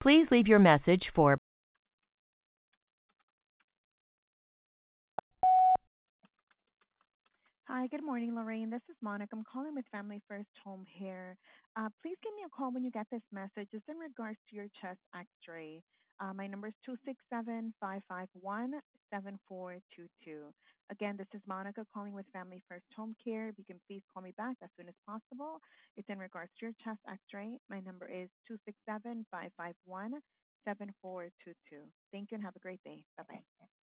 Please leave your message for Hi, good morning, Lorraine. This is Monica. I'm calling with Family First Home here. Please give me a call when you get this message. It's in regards to your chest x-ray. My number is 267-551-7422. Again, this is Monica calling with Family First Home Care. If you can please call me back as soon as possible. It's in regards to your chest x-ray. My number is 267-551-7422. Thank you and have a great day. Bye-bye.